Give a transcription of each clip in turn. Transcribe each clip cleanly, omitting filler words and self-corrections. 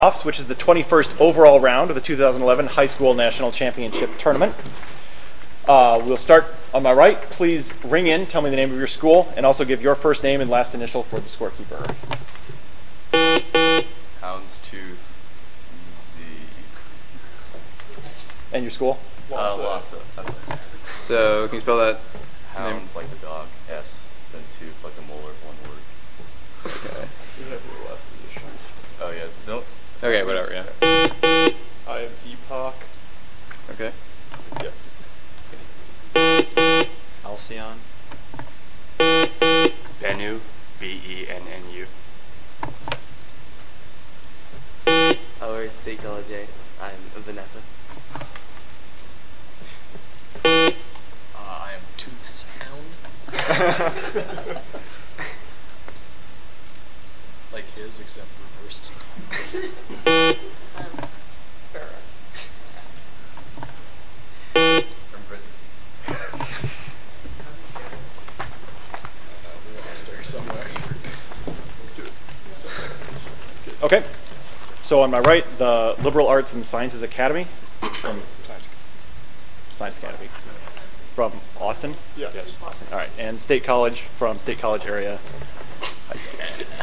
Playoffs, which is the 21st overall round of the 2011 High School National Championship Tournament. We'll start on my right. Please ring in, tell me the name of your school, and also give your first name and last initial for the scorekeeper. Houndstooth Z. And your school? Lhasa. So, can you spell that? Hound name? like the dog, S, then tooth like a molar, one word. Okay. We have your last editions. Oh yeah, don't. Okay, whatever, yeah. I am Epoch. Okay. Yes. Alcyon. Bennu, B-E-N-N-U. Our State College A. I'm Vanessa. I am Tooth's Hound. Like his, except reversed. From Britain. We lost her somewhere. Okay. So on my right, the Liberal Arts and Sciences Academy from Science Academy from Austin. Yeah. Yes. Austin. All right, and State College from State College area high school.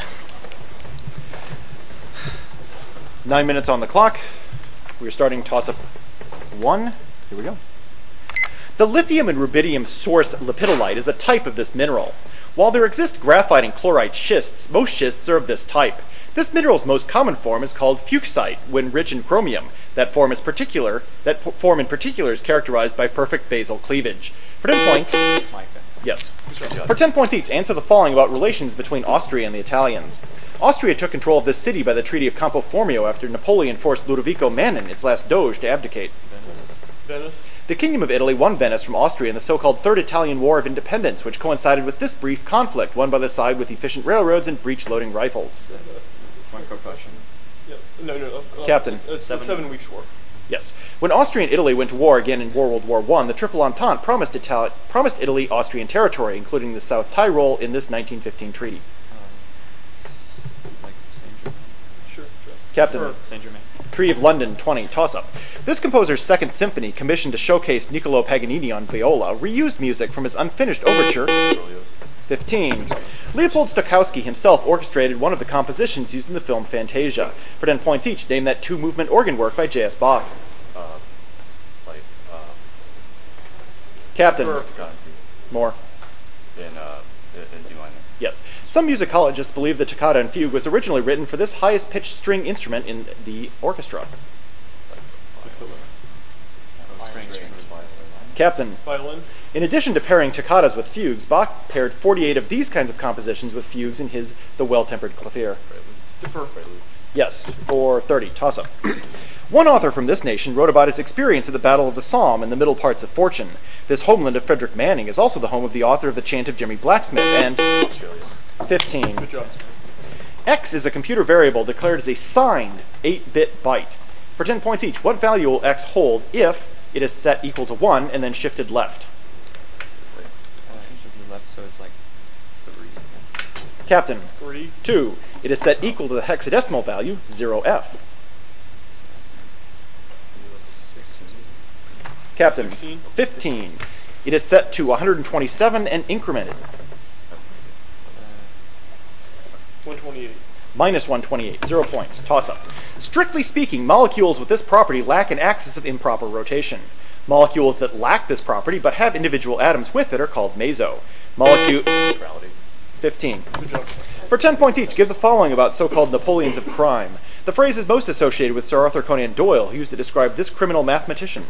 9 minutes on the clock. We're starting toss-up 1. Here we go. The lithium and rubidium source lepidolite is a type of this mineral. While there exist graphite and chlorite schists, most schists are of this type. This mineral's most common form is called fuchsite when rich in chromium. That form in particular is characterized by perfect basal cleavage. For 10 points, yes. For 10 points each, answer the following about relations between Austria and the Italians. Austria took control of this city by the Treaty of Campo Formio after Napoleon forced Ludovico Manin, its last doge, to abdicate. Venice. The Kingdom of Italy won Venice from Austria in the so-called Third Italian War of Independence, which coincided with this brief conflict, won by the side with efficient railroads and breech-loading rifles. One quick question. Yeah. No. Captain. It's the 7 weeks war. Yes. When Austria and Italy went to war again in World War I, the Triple Entente promised Italy Austrian territory, including the South Tyrol, in this 1915 treaty. Like Saint Germain. Sure. Captain. Saint Germain. Treaty of London 20, toss-up. This composer's second symphony, commissioned to showcase Niccolò Paganini on viola, reused music from his unfinished overture, 15. Leopold Stokowski himself orchestrated one of the compositions used in the film Fantasia. For 10 points each, name that two-movement organ work by J.S. Bach. Captain. More. In D minor. Yes. Some musicologists believe the toccata and fugue was originally written for this highest-pitched string instrument in the orchestra. Captain. Violin. In addition to pairing toccatas with fugues, Bach paired 48 of these kinds of compositions with fugues in his The Well-Tempered Clavier. Defer. Yes, for 30. Toss-up. One author from this nation wrote about his experience at the Battle of the Somme in the middle parts of Fortune. This homeland of Frederick Manning is also the home of the author of The Chant of Jimmy Blacksmith and... Australia. 15. Good job. X is a computer variable declared as a signed 8-bit byte. For 10 points each, what value will X hold if it is set equal to 1 and then shifted left? It should be left, so it's like 3. Captain. 3. 2. It is set equal to the hexadecimal value 0F. 16. Captain. 16. 15. It is set to 127 and incremented. 128. Minus 128. 0 points. Toss-up. Strictly speaking, molecules with this property lack an axis of improper rotation. Molecules that lack this property but have individual atoms with it are called meso. Molecule... 15. Good job. For 10 points each, give the following about so-called Napoleons of crime. The phrase is most associated with Sir Arthur Conan Doyle, who used to describe this criminal mathematician.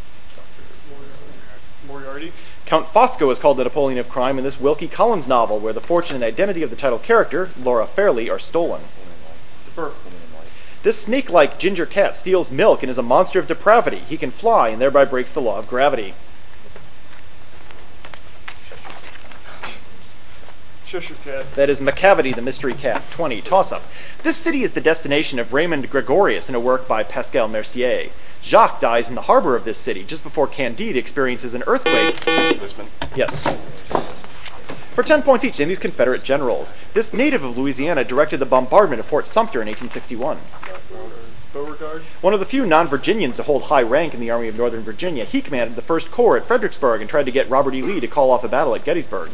Moriarty. Count Fosco is called the Napoleon of crime in this Wilkie Collins novel, where the fortune and identity of the title character, Laura Fairley, are stolen. Defer. This snake-like ginger cat steals milk and is a monster of depravity. He can fly and thereby breaks the law of gravity. Cheshire Cat. That is Macavity the Mystery Cat. 20. Toss-up. This city is the destination of Raymond Gregorius in a work by Pascal Mercier. Jacques dies in the harbor of this city just before Candide experiences an earthquake. Lisbon. Yes. For 10 points each, name these Confederate generals. This native of Louisiana directed the bombardment of Fort Sumter in 1861. Beauregard. One of the few non-Virginians to hold high rank in the Army of Northern Virginia, he commanded the 1st Corps at Fredericksburg and tried to get Robert E. Lee to call off the battle at Gettysburg.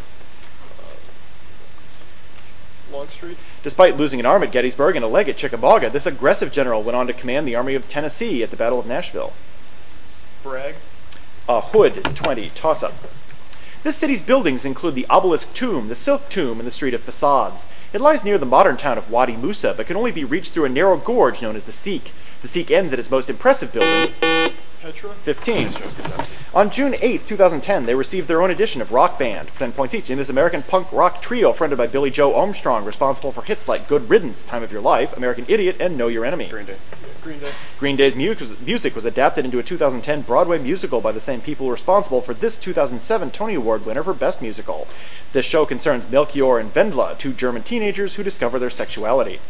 Longstreet. Despite losing an arm at Gettysburg and a leg at Chickamauga, this aggressive general went on to command the Army of Tennessee at the Battle of Nashville. Bragg. Hood, 20, toss-up. This city's buildings include the Obelisk Tomb, the Silk Tomb, and the Street of Facades. It lies near the modern town of Wadi Musa, but can only be reached through a narrow gorge known as the Siq. The Siq ends at its most impressive building, Petra. 15. On June 8, 2010, they received their own edition of Rock Band, for 10 points each, in this American punk rock trio fronted by Billy Joe Armstrong, responsible for hits like Good Riddance, Time of Your Life, American Idiot, and Know Your Enemy. Green Day. Green Day. Green Day's music was adapted into a 2010 Broadway musical by the same people responsible for this 2007 Tony Award winner for Best Musical. This show concerns Melchior and Vendla, two German teenagers who discover their sexuality.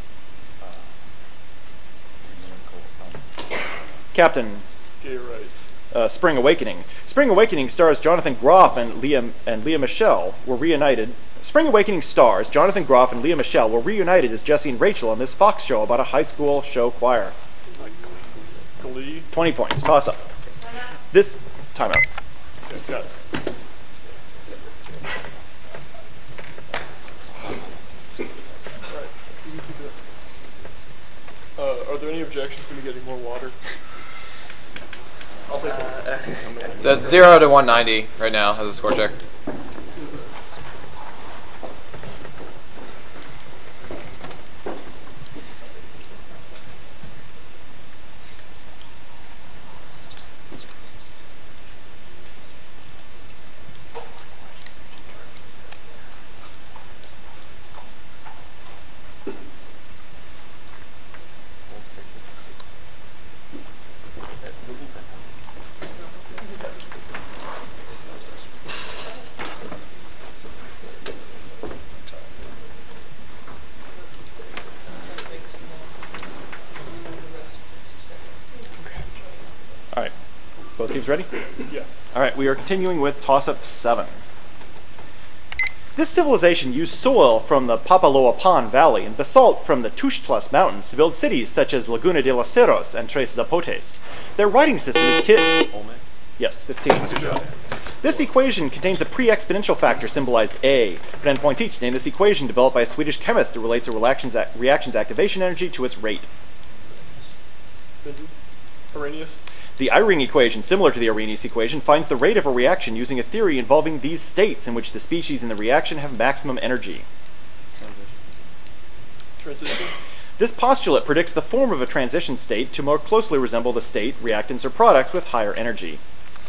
Captain, Gay Rice. Spring Awakening. Spring Awakening stars Jonathan Groff and Leah Michelle were reunited. Spring Awakening stars Jonathan Groff and Leah Michelle were reunited as Jesse and Rachel on this Fox show about a high school show choir. Glee. 20 points. Toss up. This timeout. Okay, got it. Alright, you can keep it. Are there any objections to me getting more water? I'll take it. So it's 0 to 190 right now as a score check. Alright. Both teams ready? Yeah. Alright, we are continuing with toss-up 7. This civilization used soil from the Papaloapan Valley and basalt from the Tuxtlas Mountains to build cities such as Laguna de los Cerros and Tres Zapotes. Their writing system is Yes, 15. Good job. This equation contains a pre-exponential factor symbolized A. For 10 points each, name this equation developed by a Swedish chemist that relates a reaction's activation energy to its rate. Arrhenius. The Eyring equation, similar to the Arrhenius equation, finds the rate of a reaction using a theory involving these states in which the species in the reaction have maximum energy. Transition. This postulate predicts the form of a transition state to more closely resemble the state, reactants, or products with higher energy.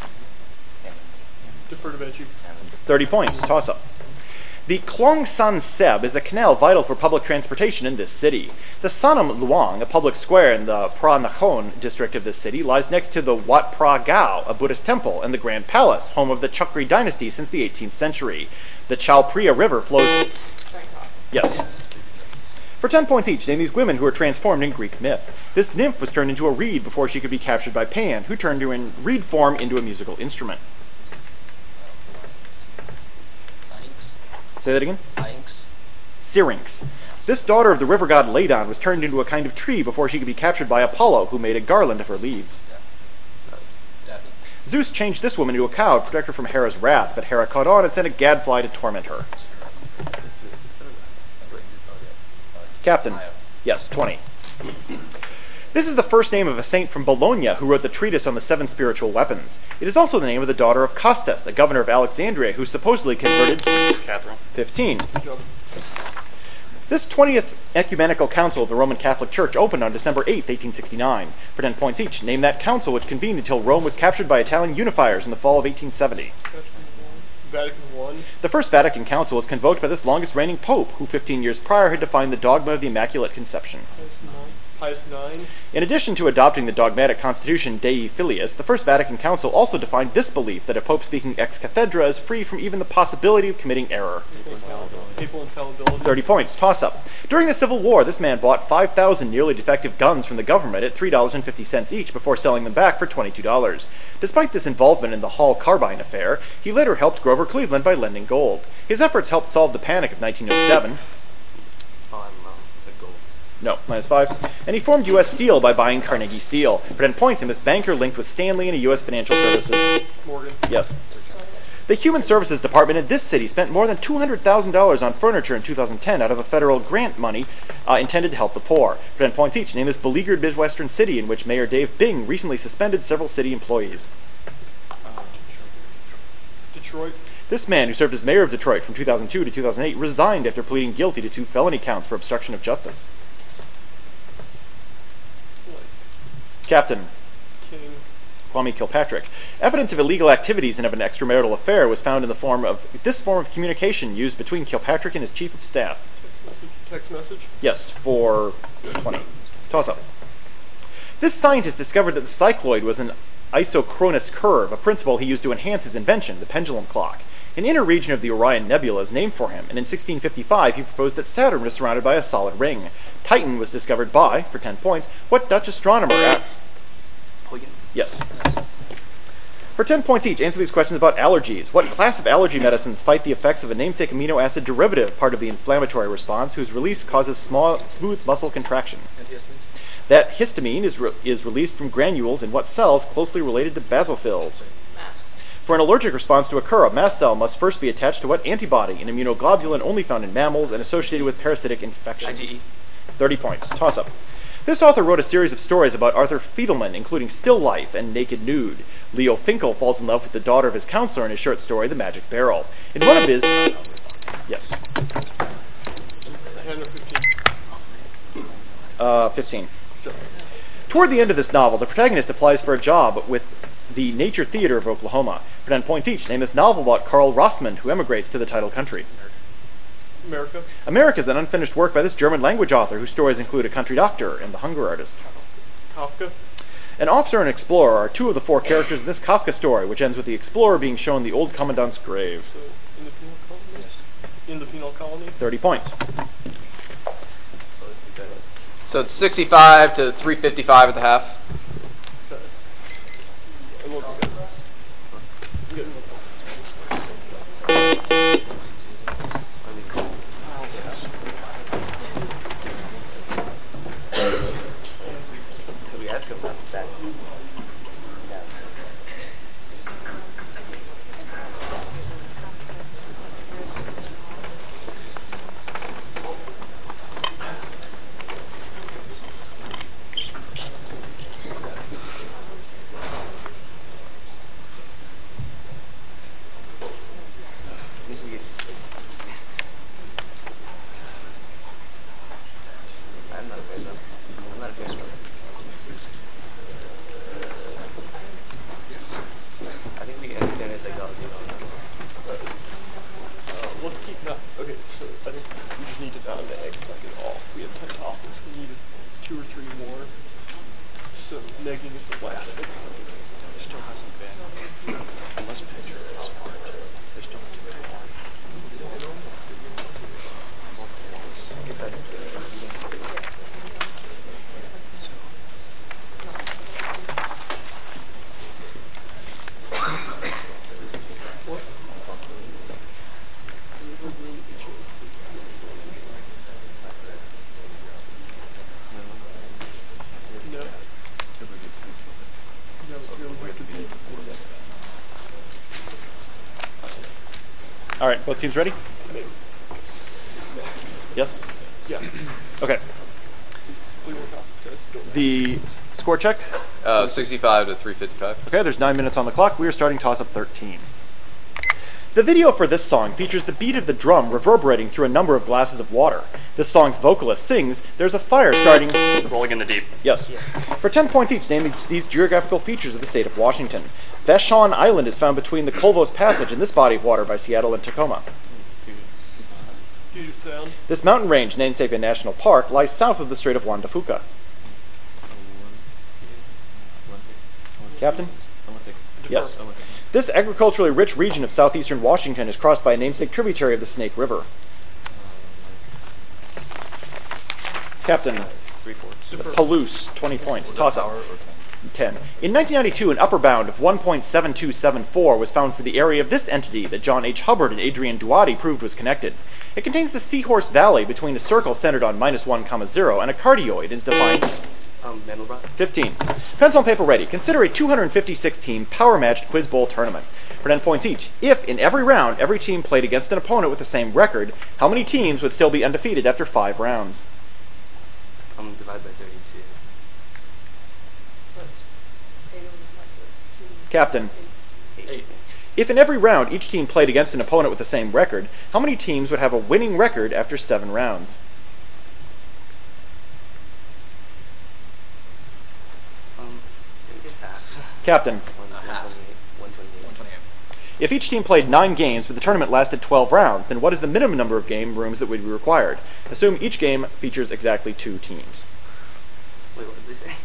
Defer to Benji. 30 points. Toss-up. The Klong San Seb is a canal vital for public transportation in this city. The Sanam Luang, a public square in the Phra Nakhon district of this city, lies next to the Wat Phra Gao, a Buddhist temple, and the Grand Palace, home of the Chakri dynasty since the 18th century. The Chao Phraya River flows... Yes. For 10 points each, name these women who were transformed in Greek myth. This nymph was turned into a reed before she could be captured by Pan, who turned her in reed form into a musical instrument. Say that again? Syrinx. This daughter of the river god Ladon was turned into a kind of tree before she could be captured by Apollo, who made a garland of her leaves. Zeus changed this woman into a cow to protect her from Hera's wrath, but Hera caught on and sent a gadfly to torment her. Captain. Yes, 20. This is the first name of a saint from Bologna who wrote the treatise on the 7 spiritual weapons. It is also the name of the daughter of Costas, a governor of Alexandria who supposedly converted... Catherine. 15. Good job. This 20th Ecumenical Council of the Roman Catholic Church opened on December 8, 1869. For 10 points each, name that council which convened until Rome was captured by Italian unifiers in the fall of 1870. Vatican I. The First Vatican Council was convoked by this longest reigning pope, who 15 years prior had defined the dogma of the Immaculate Conception. Pius IX. In addition to adopting the dogmatic constitution Dei Filius, the First Vatican Council also defined this belief that a pope speaking ex cathedra is free from even the possibility of committing error. Papal infallibility. 30 points. Toss-up. During the Civil War, this man bought 5,000 nearly defective guns from the government at $3.50 each before selling them back for $22. Despite this involvement in the Hall Carbine affair, he later helped Grover Cleveland by lending gold. His efforts helped solve the Panic of 1907. No, -5. And he formed U.S. Steel by buying Carnegie Steel. For 10 points, name this banker linked with Stanley and a U.S. financial services. Morgan. Yes. The Human Services Department in this city spent more than $200,000 on furniture in 2010 out of a federal grant money intended to help the poor. For 10 points each, name this beleaguered Midwestern city in which Mayor Dave Bing recently suspended several city employees. Detroit. This man, who served as mayor of Detroit from 2002 to 2008, resigned after pleading guilty to 2 felony counts for obstruction of justice. Captain King. Kwame Kilpatrick. Evidence of illegal activities and of an extramarital affair was found in the form of communication used between Kilpatrick and his chief of staff. Text message. Yes, for 20. Toss up. This scientist discovered that the cycloid was an isochronous curve, a principle he used to enhance his invention, the pendulum clock. An inner region of the Orion Nebula is named for him, and in 1655 he proposed that Saturn was surrounded by a solid ring. Titan was discovered by, for 10 points, what Dutch astronomer at... Yes. For 10 points each, answer these questions about allergies. What class of allergy medicines fight the effects of a namesake amino acid derivative, part of the inflammatory response, whose release causes smooth muscle contraction? Antihistamines. That histamine is released from granules in what cells closely related to basophils? For an allergic response to occur, a mast cell must first be attached to what antibody? An immunoglobulin only found in mammals and associated with parasitic infections. IgE. 30 points. Toss up. This author wrote a series of stories about Arthur Fiedelman, including Still Life and Naked Nude. Leo Finkel falls in love with the daughter of his counselor in his short story, The Magic Barrel. In one of his... Yes. 10 or 15. 15. Toward the end of this novel, the protagonist applies for a job with the Nature Theater of Oklahoma. For 10 points each, name this novel about Carl Rossmund, who emigrates to the title country. America. America is an unfinished work by this German language author whose stories include A Country Doctor and The Hunger Artist. Kafka. An officer and explorer are 2 of the 4 characters in this Kafka story, which ends with the explorer being shown the old commandant's grave. So, in the penal colony? In the penal colony? 30 points. So it's 65 to 355 at the half. Okay. I love you guys. I'm getting We have to come up with that. Yeah. I'm not afraid of. I'm not afraid of. I think we understand his psychology well enough. let's keep not. Okay, so I think we just need to not neg like at all. We have 10 tosses. We need 2 or 3 more. So negging is the last thing. There still hasn't been, unless picture is hard, there still hasn't been. No. All right, both teams ready? Yes? Yeah. Okay. We will toss it, guys. Don't The score check. 65 to 355. Okay, there's 9 minutes on the clock. We are starting toss-up 13. The video for this song features the beat of the drum reverberating through a number of glasses of water. This song's vocalist sings, "There's a fire starting..." Rolling in the Deep. Yes. For 10 points each, name these geographical features of the state of Washington. Vashon Island is found between the Colvos Passage and this body of water by Seattle and Tacoma. Puget Sound. This mountain range, namesake a national park, lies south of the Strait of Juan de Fuca. Captain? Yes. This agriculturally rich region of southeastern Washington is crossed by a namesake tributary of the Snake River. Captain? Defer. Palouse, 20 points. Toss up. 10. In 1992, an upper bound of 1.7274 was found for the area of this entity that John H. Hubbard and Adrian Duati proved was connected. It contains the Seahorse Valley between a circle centered on -1, and a cardioid and is defined. Mandelbrot. 15. Pencil and paper ready. Consider a 256-team power-matched Quiz Bowl tournament. For 10 points each. If, in every round, every team played against an opponent with the same record, how many teams would still be undefeated after 5 rounds? Divide by 32. Captain. 8. If in every round each team played against an opponent with the same record, how many teams would have a winning record after 7 rounds? I guess half. Captain. 128. If each team played 9 games but the tournament lasted 12 rounds, then what is the minimum number of game rooms that would be required? Assume each game features exactly 2 teams. Wait, what did they say?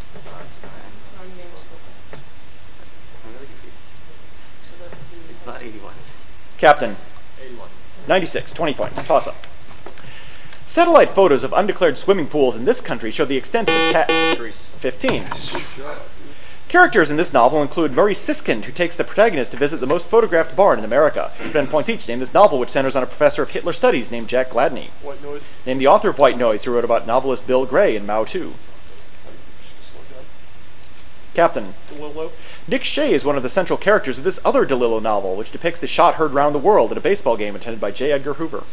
I'm really confused. It's not 81. Captain. 81. 96. 20 points. Toss up. Satellite photos of undeclared swimming pools in this country show the extent of its Greece. 15. Characters in this novel include Murray Siskind, who takes the protagonist to visit the most photographed barn in America. 10 points each. Name this novel, which centers on a professor of Hitler studies named Jack Gladney. White Noise. Name the author of White Noise, who wrote about novelist Bill Gray and Mao too. Just slow down. Captain. DeLillo. Nick Shea is one of the central characters of this other DeLillo novel, which depicts the shot heard round the world at a baseball game attended by J. Edgar Hoover.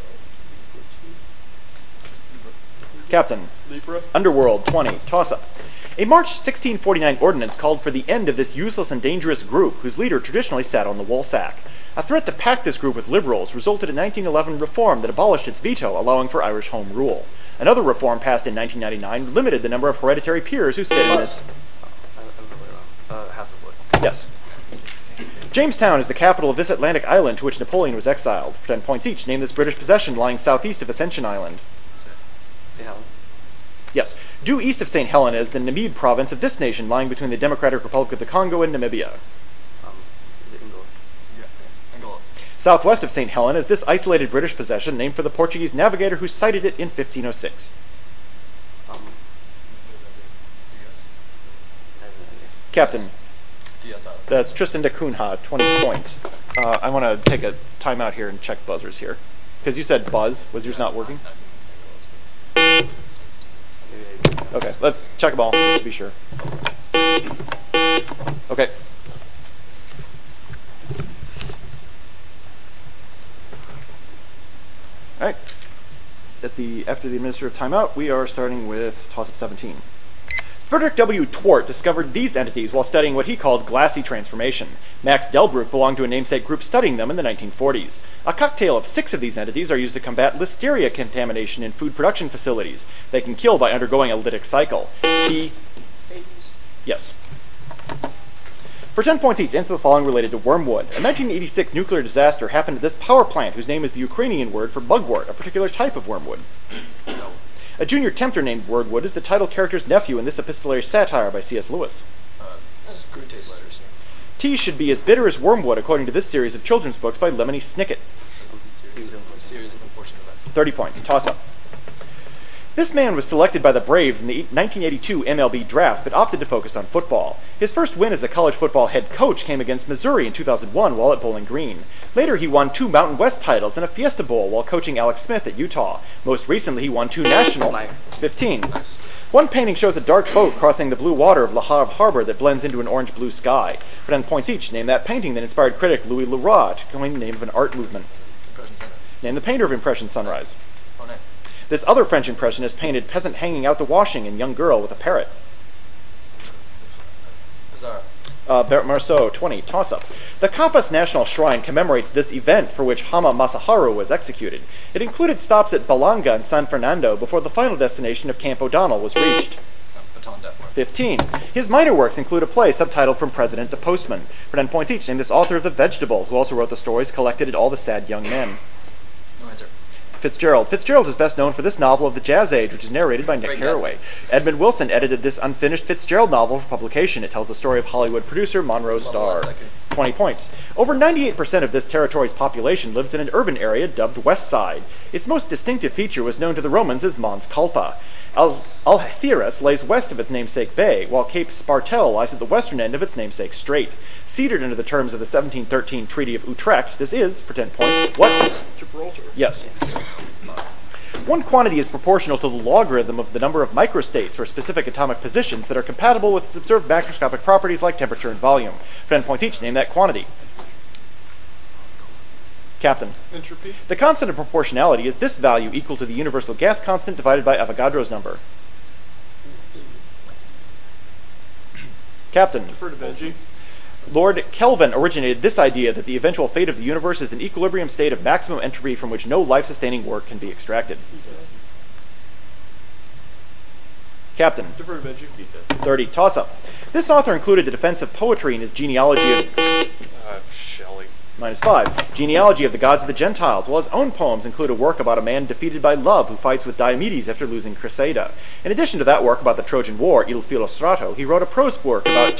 Captain. Libra. Underworld. 20. Toss up. A March 1649 ordinance called for the end of this useless and dangerous group, whose leader traditionally sat on the woolsack. A threat to pack this group with liberals resulted in 1911 reform that abolished its veto, allowing for Irish Home Rule. Another reform passed in 1999 limited the number of hereditary peers who sit in this. I'm really wrong. House of Lords. Yes. Jamestown is the capital of this Atlantic island to which Napoleon was exiled. For 10 points each, name this British possession lying southeast of Ascension Island. Say Helen. Yes. Due east of St. Helena is the Namib province of this nation, lying between the Democratic Republic of the Congo and Namibia. Is it Angola? Yeah. Angola. Southwest of St. Helena is this isolated British possession named for the Portuguese navigator who sighted it in 1506. I have no idea. Captain. DS Island. That's Tristan da Cunha, 20 points. I want to take a timeout here and check buzzers here. Because you said buzz. Was yours not working? Maybe Okay, let's check them all, just to be sure. Okay. Alright. After the administrative timeout, we are starting with toss-up 17. Frederick W. Twort discovered these entities while studying what he called glassy transformation. Max Delbruck belonged to a namesake group studying them in the 1940s. A cocktail of 6 of these entities are used to combat listeria contamination in food production facilities. They can kill by undergoing a lytic cycle. Yes. For 10 points each, answer the following related to wormwood. A 1986 nuclear disaster happened at this power plant, whose name is the Ukrainian word for bugwort, a particular type of wormwood. No. A junior tempter named Wordwood is the title character's nephew in this epistolary satire by C.S. Lewis. Screw taste letters. Tea should be as bitter as wormwood, according to this series of children's books by Lemony Snicket. A series of unfortunate events. 30 points. Toss up. This man was selected by the Braves in the 1982 MLB draft, but opted to focus on football. His first win as a college football head coach came against Missouri in 2001 while at Bowling Green. Later, he won 2 Mountain West titles and a Fiesta Bowl while coaching Alex Smith at Utah. Most recently, he won 2 national. 15. Nice. One painting shows a dark boat crossing the blue water of Le Havre Harbor that blends into an orange-blue sky. For 10 points each, name that painting that inspired critic Louis Leroy to coin the name of an art movement. Impression Center. Name the painter of Impression Sunrise. Monet. This other French impressionist painted peasant hanging out the washing and young girl with a parrot. Pizarro. Bert Marceau, 20. Toss-up. The Campas National Shrine commemorates this event for which Hama Masaharu was executed. It included stops at Balanga and San Fernando before the final destination of Camp O'Donnell was reached. Baton Deathwork. 15. His minor works include a play subtitled From President to Postman. For 10 points each, name this author of The Vegetable, who also wrote the stories collected at All the Sad Young Men. No answer. Fitzgerald. Fitzgerald is best known for this novel of the Jazz Age, which is narrated by Nick Great Carraway. Edmund Wilson edited this unfinished Fitzgerald novel for publication. It tells the story of Hollywood producer Monroe Love the Starr. Last Decade. 20 points. Over 98% of this territory's population lives in an urban area dubbed West Side. Its most distinctive feature was known to the Romans as Mons Culpa. Algeciras lays west of its namesake bay, while Cape Spartel lies at the western end of its namesake strait. Ceded under the terms of the 1713 Treaty of Utrecht, this is, for 10 points, what? Gibraltar. Yes. One quantity is proportional to the logarithm of the number of microstates or specific atomic positions that are compatible with its observed macroscopic properties like temperature and volume. For 10 points each, name that quantity. Captain. Entropy. The constant of proportionality is this value equal to the universal gas constant divided by Avogadro's number. Captain. Defer to Benji. Lord Kelvin originated this idea that the eventual fate of the universe is an equilibrium state of maximum entropy from which no life-sustaining work can be extracted. Captain. Defer to Benji. 30. Toss-up. This author included the defense of poetry in his genealogy of... Shelley. -5. Genealogy of the gods of the Gentiles, while his own poems include a work about a man defeated by love who fights with Diomedes after losing Cressida. In addition to that work about the Trojan War, Il Filostrato, he wrote a prose work about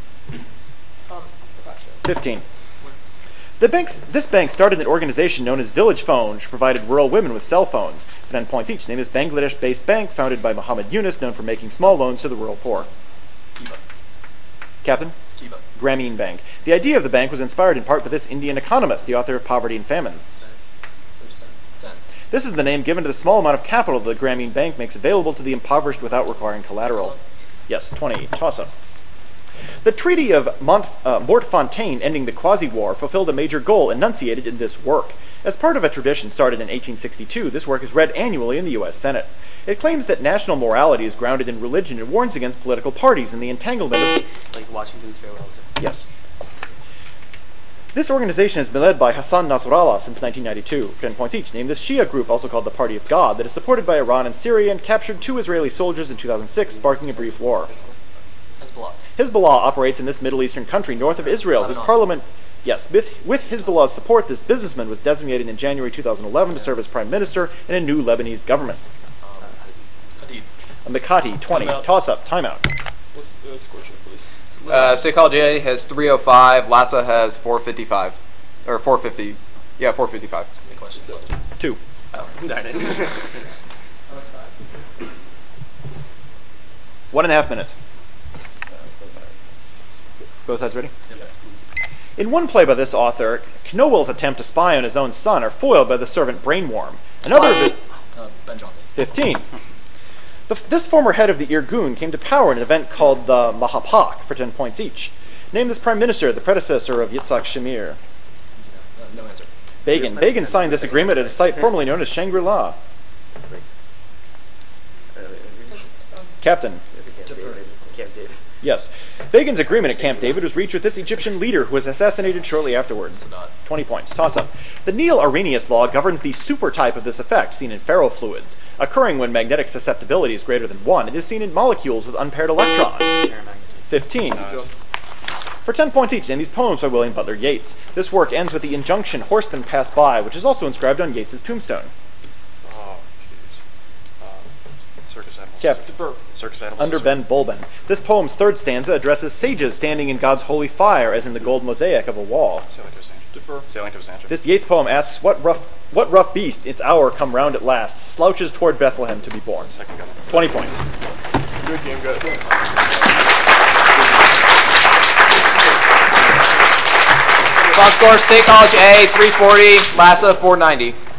15. This bank started an organization known as Village Phone, which provided rural women with cell phones. For 10 points each, name is Bangladesh-based bank founded by Muhammad Yunus, known for making small loans to the rural poor. Kiva. Captain? Kiva. Grameen Bank. The idea of the bank was inspired in part by this Indian economist, the author of Poverty and Famine. Sen. This is the name given to the small amount of capital that the Grameen Bank makes available to the impoverished without requiring collateral. Yes, 20. Toss-up. The Treaty of Mortefontaine ending the Quasi-War fulfilled a major goal enunciated in this work. As part of a tradition started in 1862, this work is read annually in the U.S. Senate. It claims that national morality is grounded in religion and warns against political parties and the entanglement of... Like Washington's farewell address. Yes. This organization has been led by Hassan Nasrallah since 1992. 10 points each. Name this Shia group, also called the Party of God, that is supported by Iran and Syria and captured 2 Israeli soldiers in 2006, sparking a brief war. Hezbollah. Hezbollah operates in this Middle Eastern country north of Israel, whose parliament... Yes, with Hezbollah's support, this businessman was designated in January 2011 to serve as prime minister in a new Lebanese government. Hadid. Mikati, 20. Timeout. Toss-up. Timeout. What's the score sheet, please? Psychology A has 305. Lhasa has 455. Or 450. Yeah, 455. Any questions left? 2. Oh, darn it. 1.5 minutes. Both sides ready? Yep. In one play by this author, Knowell's attempt to spy on his own son are foiled by the servant Brainworm. Another of it... Ben Johnson. 15. This former head of the Irgun came to power in an event called the Mahapak for 10 points each. Name this prime minister, the predecessor of Yitzhak Shamir. No answer. Begin. Begin signed this agreement at a site formerly known as Shangri-La. Captain. Camp David. Yes. Begin's agreement at Camp David was reached with this Egyptian leader who was assassinated shortly afterwards. Sadat. 20 points. Toss-up. The Neal-Arrhenius law governs the supertype of this effect, seen in ferrofluids. Occurring when magnetic susceptibility is greater than 1, it is seen in molecules with unpaired electron. 15. For 10 points each, name these poems by William Butler Yeats. This work ends with the injunction, horsemen pass by, which is also inscribed on Yeats's tombstone. Oh, jeez. Circus animals. Cap. Defer. Circus animals. Under Ben Bulben. This poem's third stanza addresses sages standing in God's holy fire, as in the gold mosaic of a wall. Sailing to Sancho. Defer. Sailing to Sancho. This Yeats poem asks, what rough beast, its hour come round at last, slouches toward Bethlehem to be born? Second gun. 20 points. Good game, guys. Final score, State College A, 340. Lhasa, 490.